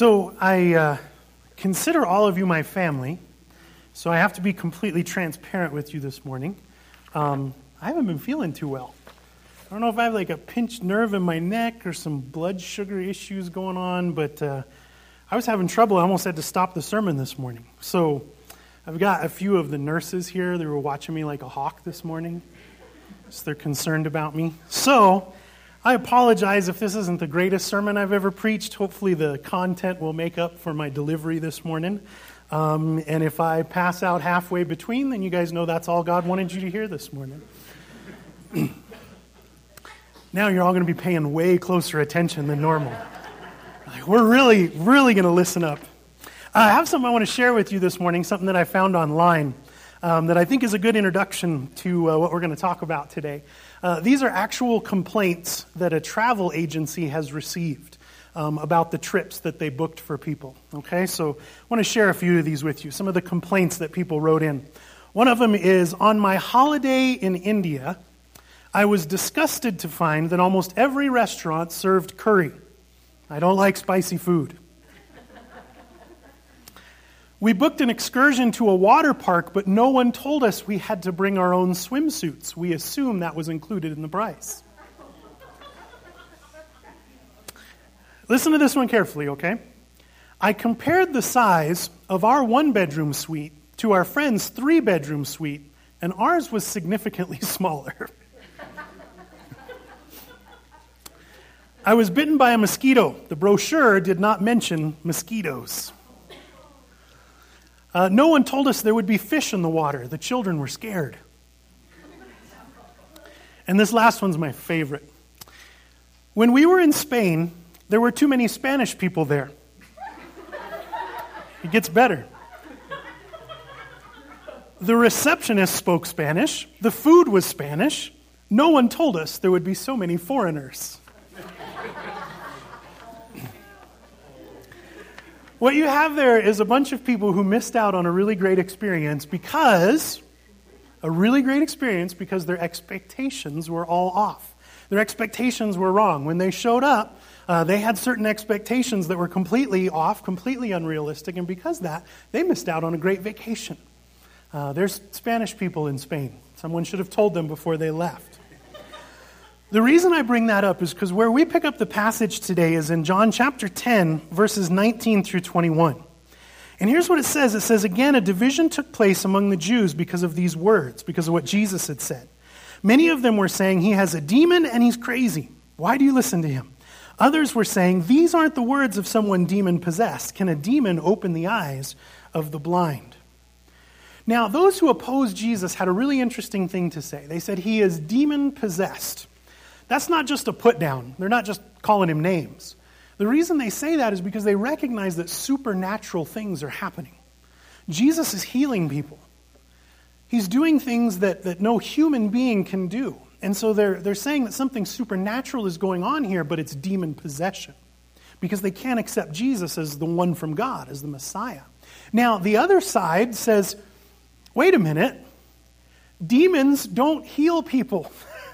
So I consider all of you my family, so I have to be completely transparent with you this morning. I haven't been feeling too well. I don't know if I have like a pinched nerve in my neck or some blood sugar issues going on, but I was having trouble. I almost had to stop the sermon this morning. So I've got a few of the nurses here. They were watching me like a hawk this morning, so they're concerned about me. So I apologize if this isn't the greatest sermon I've ever preached. Hopefully the content will make up for my delivery this morning. And if I pass out halfway between, then you guys know that's all God wanted you to hear this morning. Now you're all going to be paying way closer attention than normal. Like, we're really going to listen up. I have something I want to share with you this morning, something that I found online that I think is a good introduction to what we're going to talk about today. These are actual complaints that a travel agency has received about the trips that they booked for people. Okay, so I want to share a few of these with you, some of the complaints that people wrote in. One of them is, on my holiday in India, I was disgusted to find that almost every restaurant served curry. I don't like spicy food. We booked an excursion to a water park, but no one told us we had to bring our own swimsuits. We assumed that was included in the price. Listen to this one carefully, okay? I compared the size of our one-bedroom suite to our friend's three-bedroom suite, and ours was significantly smaller. I was bitten by a mosquito. The brochure did not mention mosquitoes. No one told us there would be fish in the water. The children were scared. And this last one's my favorite. When we were in Spain, there were too many Spanish people there. It gets better. The receptionist spoke Spanish. The food was Spanish. No one told us there would be so many foreigners. What you have there is a bunch of people who missed out on a really great experience because their expectations were all off. Their expectations were wrong. When they showed up, they had certain expectations that were completely off, completely unrealistic, and because of that, they missed out on a great vacation. There's Spanish people in Spain. Someone should have told them before they left. The reason I bring that up is because where we pick up the passage today is in John chapter 10, verses 19 through 21. And here's what it says. It says, again, a division took place among the Jews because of these words, because of what Jesus had said. Many of them were saying, he has a demon and he's crazy. Why do you listen to him? Others were saying, these aren't the words of someone demon-possessed. Can a demon open the eyes of the blind? Now, those who opposed Jesus had a really interesting thing to say. They said he is demon-possessed. That's not just a put down. They're not just calling him names. The reason they say that is because they recognize that supernatural things are happening. Jesus is healing people. He's doing things that no human being can do. And so they're saying that something supernatural is going on here, but it's demon possession. Because they can't accept Jesus as the one from God, as the Messiah. Now, the other side says, wait a minute, demons don't heal people.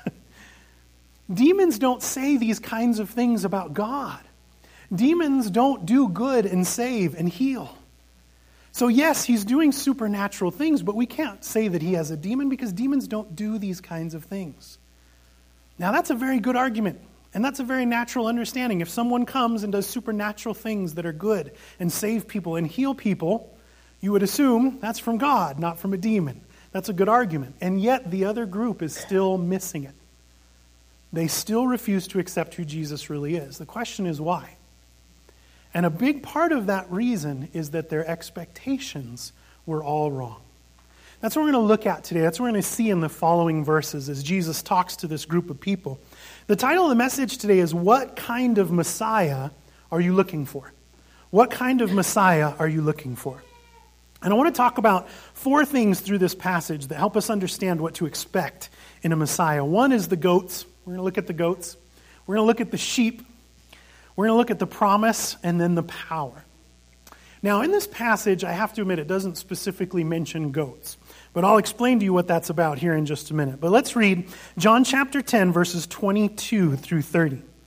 Demons don't say these kinds of things about God. Demons don't do good and save and heal. So yes, he's doing supernatural things, but we can't say that he has a demon because demons don't do these kinds of things. Now that's a very good argument, and that's a very natural understanding. If someone comes and does supernatural things that are good and save people and heal people, you would assume that's from God, not from a demon. That's a good argument. And yet the other group is still missing it. They still refuse to accept who Jesus really is. The question is why? And a big part of that reason is that their expectations were all wrong. That's what we're going to look at today. That's what we're going to see in the following verses as Jesus talks to this group of people. The title of the message today is, what kind of Messiah are you looking for? What kind of Messiah are you looking for? And I want to talk about four things through this passage that help us understand what to expect in a Messiah. One is the goats. We're going to look at the goats. We're going to look at the sheep. We're going to look at the promise and then the power. Now, in this passage, I have to admit, it doesn't specifically mention goats. But I'll explain to you what that's about here in just a minute. But let's read John chapter 10, verses 22 through 30.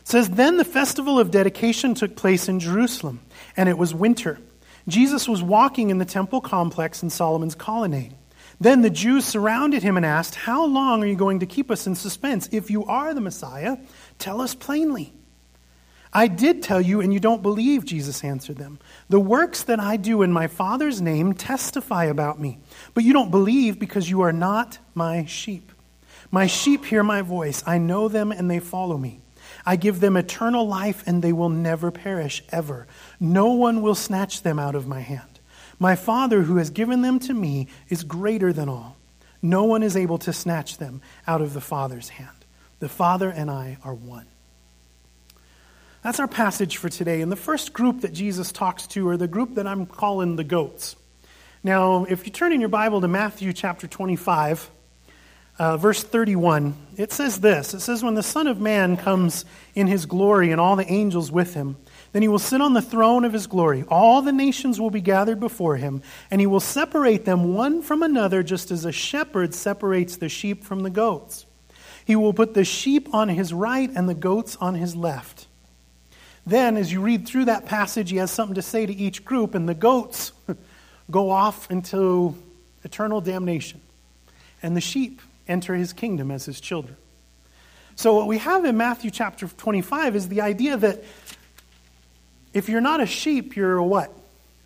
It says, then the festival of dedication took place in Jerusalem, and it was winter. Jesus was walking in the temple complex in Solomon's colonnade. Then the Jews surrounded him and asked, how long are you going to keep us in suspense? If you are the Messiah, tell us plainly. I did tell you, and you don't believe, Jesus answered them. The works that I do in my Father's name testify about me, but you don't believe because you are not my sheep. My sheep hear my voice. I know them and they follow me. I give them eternal life and they will never perish, ever. No one will snatch them out of my hand. My Father who has given them to me is greater than all. No one is able to snatch them out of the Father's hand. The Father and I are one. That's our passage for today. And the first group that Jesus talks to are the group that I'm calling the goats. Now, if you turn in your Bible to Matthew chapter 25, verse 31, it says this. It says, when the Son of Man comes in his glory and all the angels with him, then he will sit on the throne of his glory. All the nations will be gathered before him, and he will separate them one from another, just as a shepherd separates the sheep from the goats. He will put the sheep on his right and the goats on his left. Then, as you read through that passage, he has something to say to each group, and the goats go off into eternal damnation, and the sheep enter his kingdom as his children. So what we have in Matthew chapter 25 is the idea that if you're not a sheep, you're a what?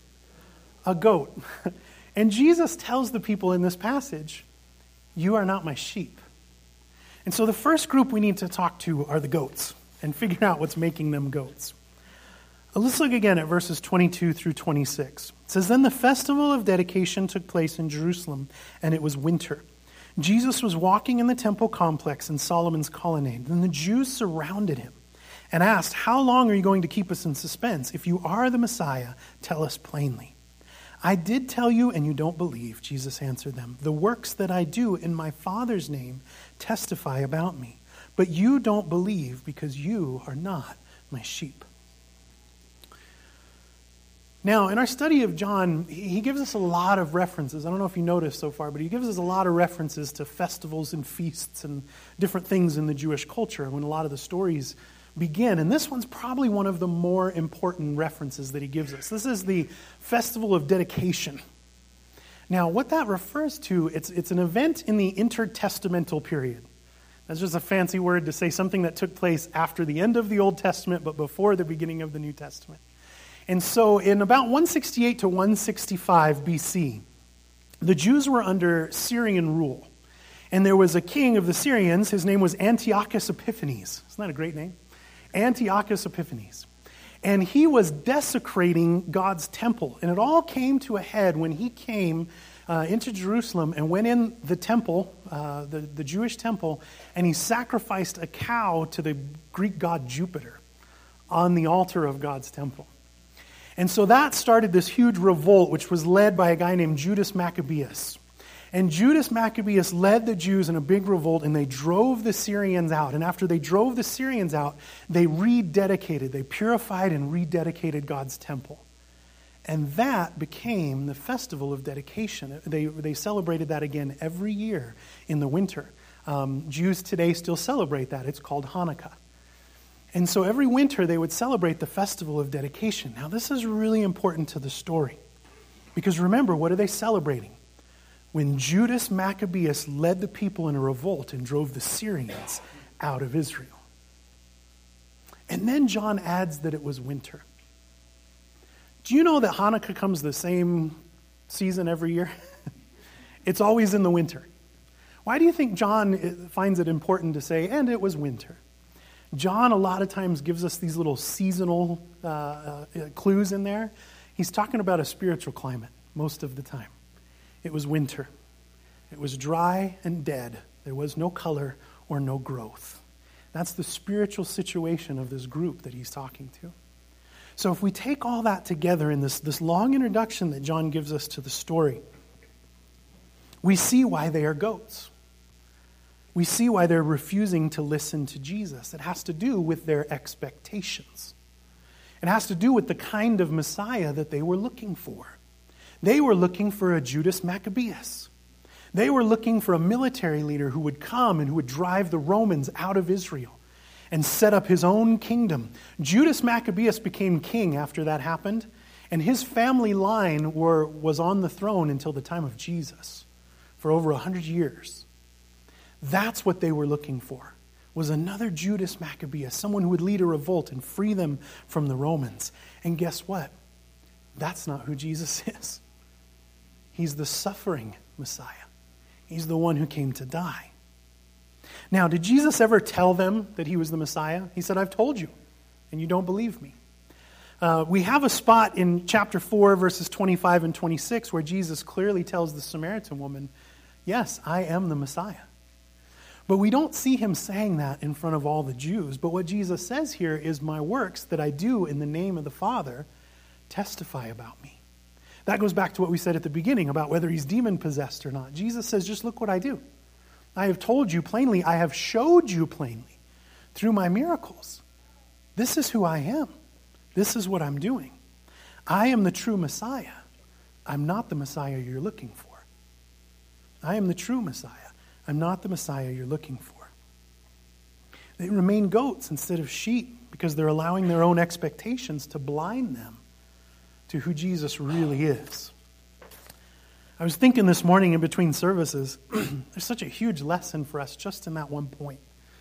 A goat. And Jesus tells the people in this passage, you are not my sheep. And so the first group we need to talk to are the goats and figure out what's making them goats. Let's look again at verses 22 through 26. It says, then the festival of dedication took place in Jerusalem, and it was winter. Jesus was walking in the temple complex in Solomon's colonnade. Then the Jews surrounded him and asked, how long are you going to keep us in suspense? If you are the Messiah, tell us plainly. I did tell you, and you don't believe, Jesus answered them. The works that I do in my Father's name testify about me. But you don't believe because you are not my sheep. Now, in our study of John, he gives us a lot of references. I don't know if you noticed so far, but he gives us a lot of references to festivals and feasts and different things in the Jewish culture when a lot of the stories begin. And this one's probably one of the more important references that he gives us. This is the Festival of Dedication. Now, what that refers to, it's an event in the intertestamental period. That's just a fancy word to say something that took place after the end of the Old Testament, but before the beginning of the New Testament. And so in about 168 to 165 BC, the Jews were under Syrian rule. And there was a king of the Syrians, his name was Antiochus Epiphanes. Isn't that a great name? Antiochus Epiphanes. And he was desecrating God's temple. And it all came to a head when he came into Jerusalem and went in the temple, the Jewish temple, and he sacrificed a cow to the Greek god Jupiter on the altar of God's temple. And so that started this huge revolt, which was led by a guy named Judas Maccabeus. And Judas Maccabeus led the Jews in a big revolt, and they drove the Syrians out. And after they drove the Syrians out, they purified and rededicated God's temple. And that became the festival of dedication. They celebrated that again every year in the winter. Jews today still celebrate that. It's called Hanukkah. And so every winter they would celebrate the festival of dedication. Now this is really important to the story. Because remember, what are they celebrating? When Judas Maccabeus led the people in a revolt and drove the Syrians out of Israel. And then John adds that it was winter. Do you know that Hanukkah comes the same season every year? It's always in the winter. Why do you think John finds it important to say, and it was winter? John a lot of times gives us these little seasonal clues in there. He's talking about a spiritual climate most of the time. It was winter. It was dry and dead. There was no color or no growth. That's the spiritual situation of this group that he's talking to. So if we take all that together in this long introduction that John gives us to the story, we see why they are goats. We see why they're refusing to listen to Jesus. It has to do with their expectations. It has to do with the kind of Messiah that they were looking for. They were looking for a Judas Maccabeus. They were looking for a military leader who would come and who would drive the Romans out of Israel. and set up his own kingdom. Judas Maccabeus became king after that happened, and his family line was on the throne until the time of Jesus for over 100 years. That's what they were looking for, was another Judas Maccabeus, someone who would lead a revolt and free them from the Romans. And guess what? That's not who Jesus is. He's the suffering Messiah. He's the one who came to die. Now, did Jesus ever tell them that he was the Messiah? He said, I've told you, and you don't believe me. We have a spot in chapter 4, verses 25 and 26, where Jesus clearly tells the Samaritan woman, yes, I am the Messiah. But we don't see him saying that in front of all the Jews. But what Jesus says here is, my works that I do in the name of the Father testify about me. That goes back to what we said at the beginning about whether he's demon-possessed or not. Jesus says, just look what I do. I have told you plainly, I have showed you plainly through my miracles. This is who I am. This is what I'm doing. I am the true Messiah. I'm not the Messiah you're looking for. I am the true Messiah. I'm not the Messiah you're looking for. They remain goats instead of sheep because they're allowing their own expectations to blind them to who Jesus really is. I was thinking this morning in between services, there's such a huge lesson for us just in that one point.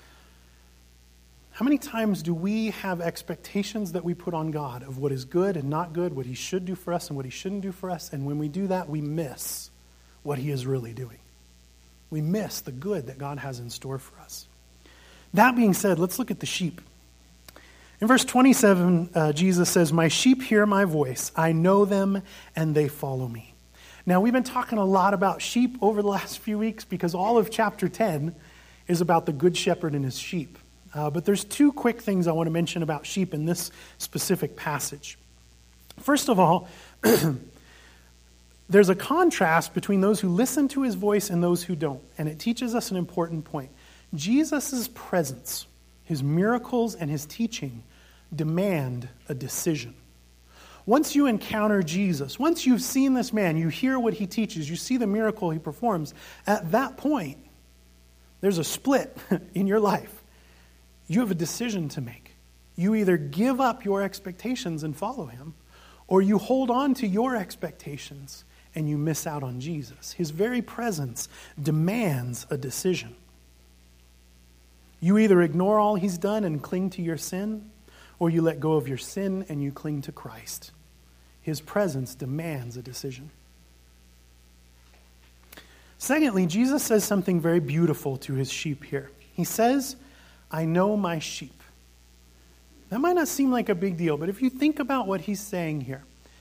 How many times do we have expectations that we put on God of what is good and not good, what he should do for us and what he shouldn't do for us, and when we do that, we miss what he is really doing. We miss the good that God has in store for us. That being said, let's look at the sheep. In verse 27, Jesus says, my sheep hear my voice. I know them and they follow me. Now, we've been talking a lot about sheep over the last few weeks because all of chapter 10 is about the good shepherd and his sheep. But there's two quick things I want to mention about sheep in this specific passage. First of all, there's a contrast between those who listen to his voice and those who don't. And it teaches us an important point. Jesus' presence, his miracles, and his teaching demand a decision. Once you encounter Jesus, once you've seen this man, you hear what he teaches, you see the miracle he performs, at that point, there's a split in your life. You have a decision to make. You either give up your expectations and follow him, or you hold on to your expectations and you miss out on Jesus. His very presence demands a decision. You either ignore all he's done and cling to your sin, or you let go of your sin and you cling to Christ. His presence demands a decision. Secondly, Jesus says something very beautiful to his sheep here. He says, I know my sheep. That might not seem like a big deal, but if you think about what he's saying here,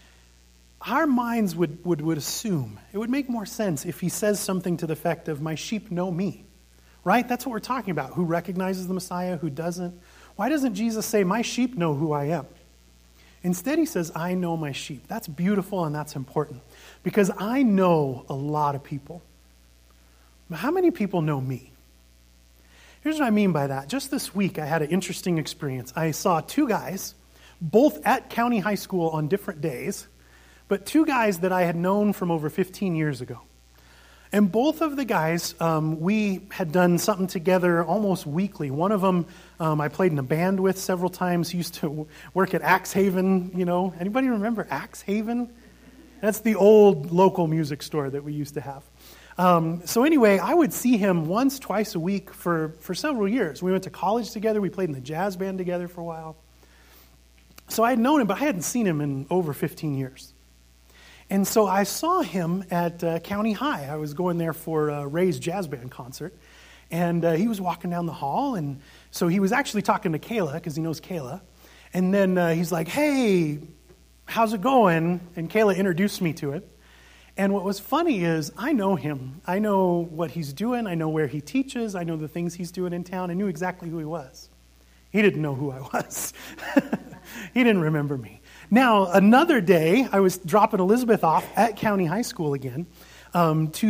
our minds would assume, it would make more sense if he says something to the effect of, my sheep know me. Right? That's what we're talking about. Who recognizes the Messiah, who doesn't. Why doesn't Jesus say, my sheep know who I am? Instead, he says, I know my sheep. That's beautiful and that's important because I know a lot of people. But how many people know me? Here's what I mean by that. Just this week, I had an interesting experience. I saw two guys, both at County High School on different days, but two guys that I had known from over 15 years ago. And both of the guys, we had done something together almost weekly. One of them I played in a band with several times. He used to work at Axe Haven, you know. Anybody remember Axe Haven? That's the old local music store that we used to have. So anyway, I would see him once, twice a week for several years. We went to college together. We played in the jazz band together for a while. So I had known him, but I hadn't seen him in over 15 years. And so I saw him at County High. I was going there for Ray's jazz band concert. And he was walking down the hall. And so he was actually talking to Kayla, because he knows Kayla. And then he's like, hey, how's it going? And Kayla introduced me to it. And what was funny is I know him. I know what he's doing. I know where he teaches. I know the things he's doing in town. I knew exactly who he was. He didn't know who I was. He didn't remember me. Now, another day, I was dropping Elizabeth off at County High School again to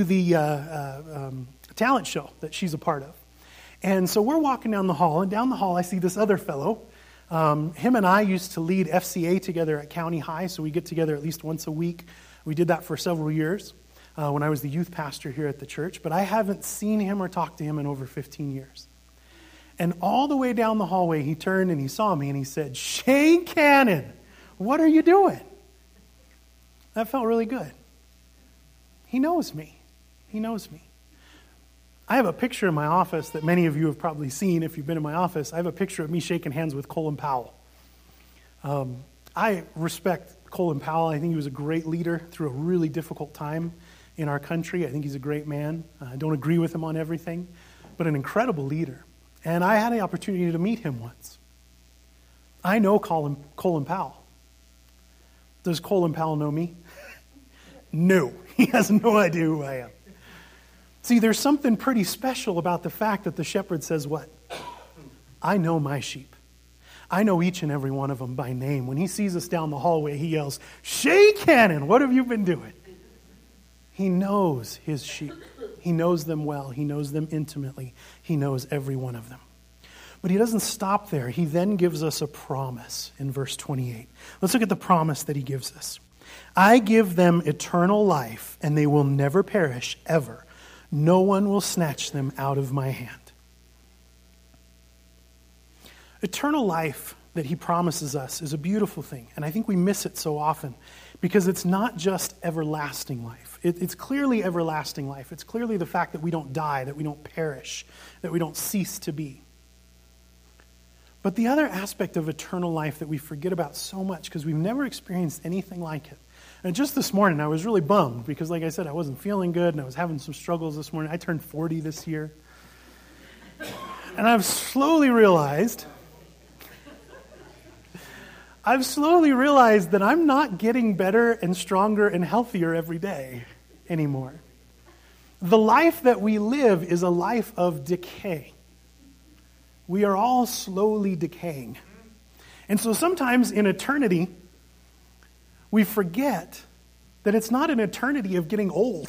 the talent show that she's a part of. And so we're walking down the hall, and down the hall I see this other fellow. Him and I used to lead FCA together at County High, so we get together at least once a week. We did that for several years when I was the youth pastor here at the church, but I haven't seen him or talked to him in over 15 years. And all the way down the hallway, he turned and he saw me and he said, "Shane Cannon, what are you doing?" That felt really good. He knows me. He knows me. I have a picture in my office that many of you have probably seen if you've been in my office. I have a picture of me shaking hands with Colin Powell. I respect Colin Powell. I think he was a great leader through a really difficult time in our country. I think he's a great man. I don't agree with him on everything, but an incredible leader. And I had the opportunity to meet him once. I know Colin Powell. Does Colin Powell know me? No. He has no idea who I am. See, there's something pretty special about the fact that the shepherd says what? I know my sheep. I know each and every one of them by name. When he sees us down the hallway, he yells, "Shane Cannon, what have you been doing?" He knows his sheep. He knows them well. He knows them intimately. He knows every one of them. But he doesn't stop there. He then gives us a promise in verse 28. Let's look at the promise that he gives us. I give them eternal life, and they will never perish, ever. No one will snatch them out of my hand. Eternal life that he promises us is a beautiful thing, and I think we miss it so often because it's not just everlasting life. It's clearly everlasting life. It's clearly the fact that we don't die, that we don't perish, that we don't cease to be. But the other aspect of eternal life that we forget about so much because we've never experienced anything like it. And just this morning, I was really bummed because, like I said, I wasn't feeling good and I was having some struggles this morning. I turned 40 this year. And I've slowly realized that I'm not getting better and stronger and healthier every day anymore. The life that we live is a life of decay. We are all slowly decaying. And so sometimes in eternity, we forget that it's not an eternity of getting old.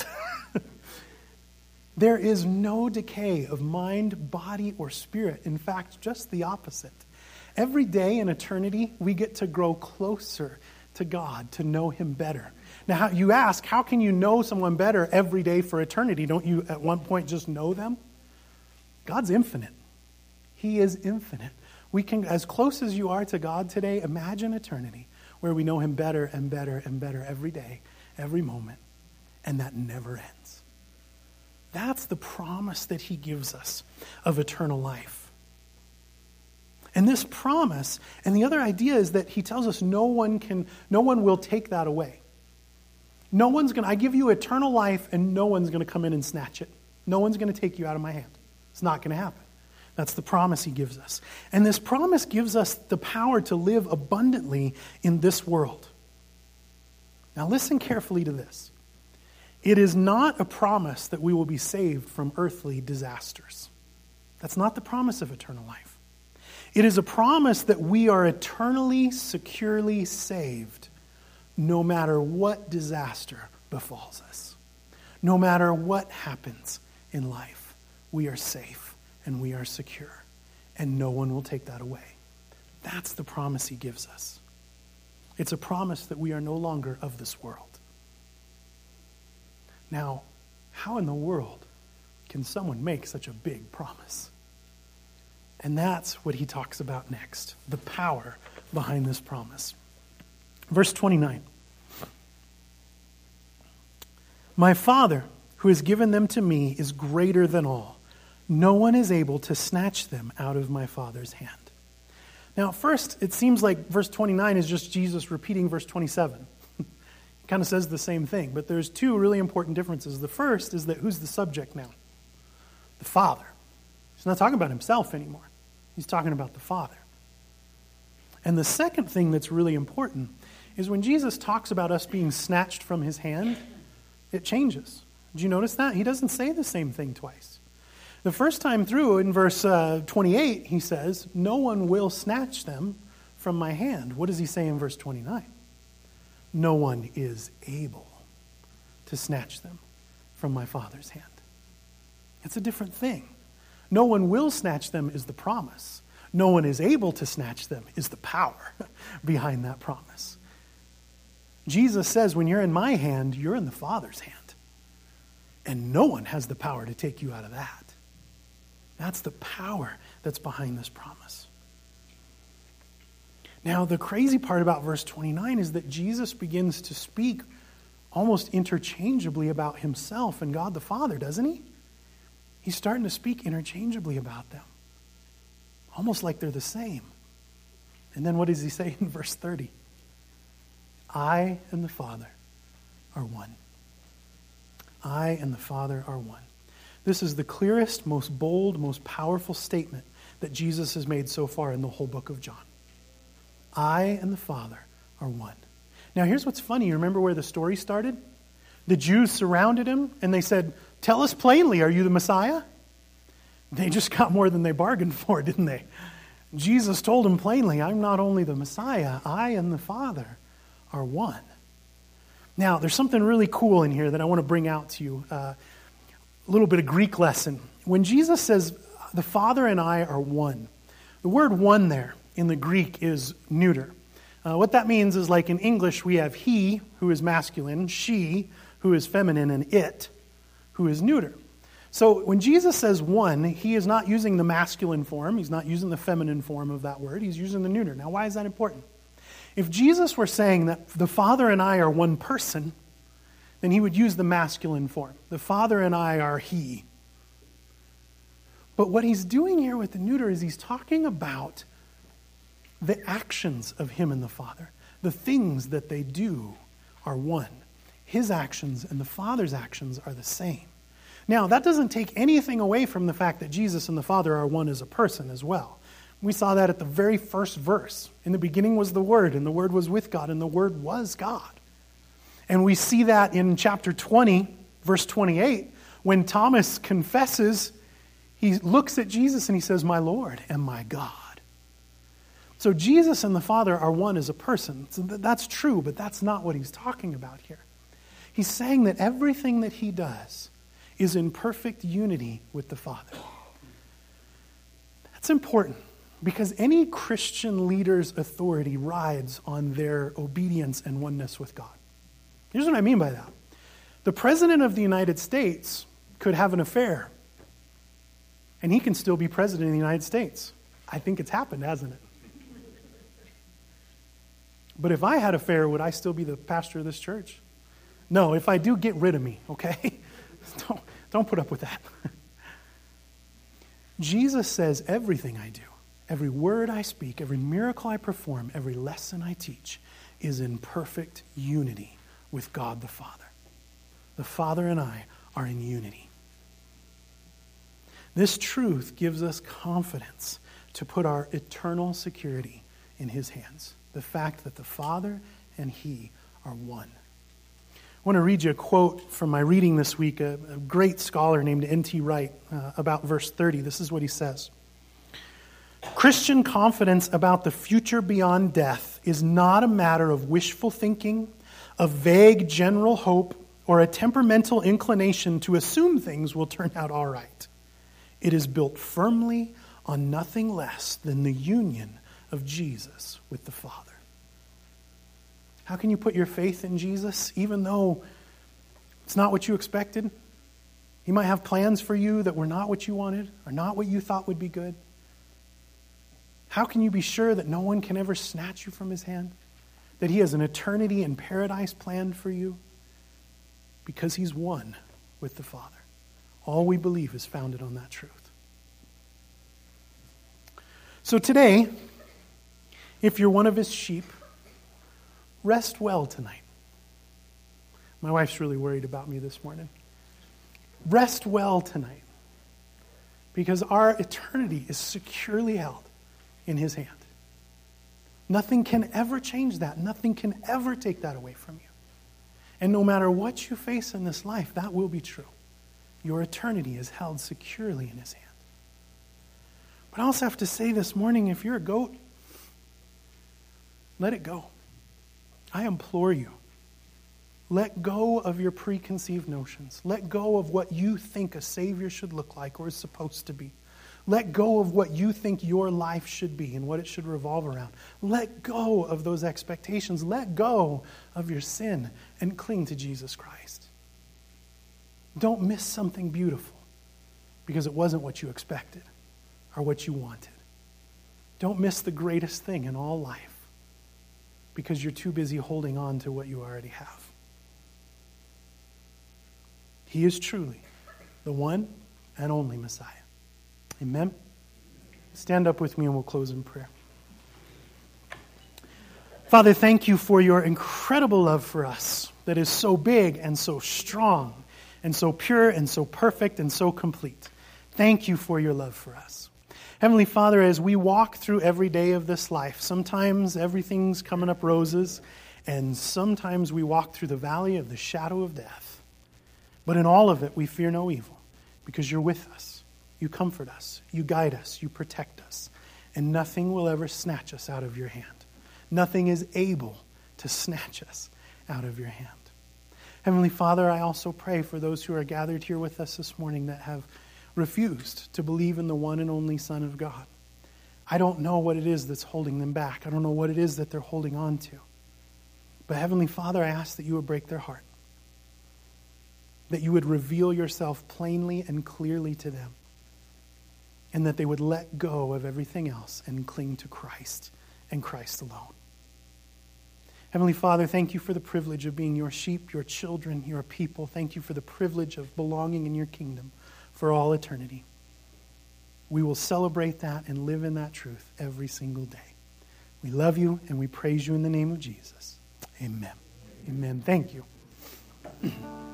There is no decay of mind, body, or spirit. In fact, just the opposite. Every day in eternity, we get to grow closer to God, to know him better. Now, you ask, how can you know someone better every day for eternity? Don't you at one point just know them? God's infinite. He is infinite. We can, as close as you are to God today, imagine eternity where we know him better and better and better every day, every moment, and that never ends. That's the promise that he gives us of eternal life. And this promise, and the other idea is that he tells us no one will take that away. I give you eternal life and no one's going to come in and snatch it. No one's going to take you out of my hand. It's not going to happen. That's the promise he gives us. And this promise gives us the power to live abundantly in this world. Now listen carefully to this. It is not a promise that we will be saved from earthly disasters. That's not the promise of eternal life. It is a promise that we are eternally, securely saved no matter what disaster befalls us. No matter what happens in life, we are safe. And we are secure. And no one will take that away. That's the promise he gives us. It's a promise that we are no longer of this world. Now, how in the world can someone make such a big promise? And that's what he talks about next. The power behind this promise. Verse 29. My Father, who has given them to me, is greater than all. No one is able to snatch them out of my Father's hand. Now, at first, it seems like verse 29 is just Jesus repeating verse 27. It kind of says the same thing, but there's two really important differences. The first is that who's the subject now? The Father. He's not talking about himself anymore. He's talking about the Father. And the second thing that's really important is when Jesus talks about us being snatched from his hand, it changes. Did you notice that? He doesn't say the same thing twice. The first time through, in verse 28, he says, no one will snatch them from my hand. What does he say in verse 29? No one is able to snatch them from my Father's hand. It's a different thing. No one will snatch them is the promise. No one is able to snatch them is the power behind that promise. Jesus says, when you're in my hand, you're in the Father's hand. And no one has the power to take you out of that. That's the power that's behind this promise. Now, the crazy part about verse 29 is that Jesus begins to speak almost interchangeably about himself and God the Father, doesn't he? He's starting to speak interchangeably about them, almost like they're the same. And then what does he say in verse 30? I and the Father are one. I and the Father are one. This is the clearest, most bold, most powerful statement that Jesus has made so far in the whole book of John. I and the Father are one. Now here's what's funny. You remember where the story started? The Jews surrounded him and they said, tell us plainly, are you the Messiah? They just got more than they bargained for, didn't they? Jesus told them plainly, I'm not only the Messiah, I and the Father are one. Now, there's something really cool in here that I want to bring out to you. A little bit of Greek lesson. When Jesus says, the Father and I are one, the word one there in the Greek is neuter. What that means is, like in English, we have he, who is masculine, she, who is feminine, and it, who is neuter. So when Jesus says one, he is not using the masculine form. He's not using the feminine form of that word. He's using the neuter. Now, why is that important? If Jesus were saying that the Father and I are one person, then he would use the masculine form. The Father and I are he. But what he's doing here with the neuter is he's talking about the actions of him and the Father. The things that they do are one. His actions and the Father's actions are the same. Now, that doesn't take anything away from the fact that Jesus and the Father are one as a person as well. We saw that at the very first verse. In the beginning was the Word, and the Word was with God, and the Word was God. And we see that in chapter 20, verse 28, when Thomas confesses, he looks at Jesus and he says, my Lord and my God. So Jesus and the Father are one as a person. So that's true, but that's not what he's talking about here. He's saying that everything that he does is in perfect unity with the Father. That's important because any Christian leader's authority rides on their obedience and oneness with God. Here's what I mean by that. The President of the United States could have an affair, and he can still be President of the United States. I think it's happened, hasn't it? But if I had an affair, would I still be the pastor of this church? No, if I do, get rid of me, okay? Don't put up with that. Jesus says everything I do, every word I speak, every miracle I perform, every lesson I teach is in perfect unity with God the Father. The Father and I are in unity. This truth gives us confidence to put our eternal security in his hands. The fact that the Father and he are one. I want to read you a quote from my reading this week, a great scholar named N.T. Wright, about verse 30. This is what he says. Christian confidence about the future beyond death is not a matter of wishful thinking, of vague general hope, or a temperamental inclination to assume things will turn out all right. It is built firmly on nothing less than the union of Jesus with the Father. How can you put your faith in Jesus even though it's not what you expected? He might have plans for you that were not what you wanted or not what you thought would be good. How can you be sure that no one can ever snatch you from his hand? That he has an eternity in paradise planned for you? Because he's one with the Father. All we believe is founded on that truth. So today, if you're one of his sheep, rest well tonight. My wife's really worried about me this morning. Rest well tonight. Because our eternity is securely held in his hand. Nothing can ever change that. Nothing can ever take that away from you. And no matter what you face in this life, that will be true. Your eternity is held securely in his hand. But I also have to say this morning, if you're a goat, let it go. I implore you. Let go of your preconceived notions. Let go of what you think a Savior should look like or is supposed to be. Let go of what you think your life should be and what it should revolve around. Let go of those expectations. Let go of your sin and cling to Jesus Christ. Don't miss something beautiful because it wasn't what you expected or what you wanted. Don't miss the greatest thing in all life because you're too busy holding on to what you already have. He is truly the one and only Messiah. Amen? Stand up with me and we'll close in prayer. Father, thank you for your incredible love for us that is so big and so strong and so pure and so perfect and so complete. Thank you for your love for us. Heavenly Father, as we walk through every day of this life, sometimes everything's coming up roses, and sometimes we walk through the valley of the shadow of death. But in all of it, we fear no evil because you're with us. You comfort us. You guide us. You protect us. And nothing will ever snatch us out of your hand. Nothing is able to snatch us out of your hand. Heavenly Father, I also pray for those who are gathered here with us this morning that have refused to believe in the one and only Son of God. I don't know what it is that's holding them back. I don't know what it is that they're holding on to. But Heavenly Father, I ask that you would break their heart. That you would reveal yourself plainly and clearly to them. And that they would let go of everything else and cling to Christ and Christ alone. Heavenly Father, thank you for the privilege of being your sheep, your children, your people. Thank you for the privilege of belonging in your kingdom for all eternity. We will celebrate that and live in that truth every single day. We love you and we praise you in the name of Jesus. Amen. Amen. Thank you.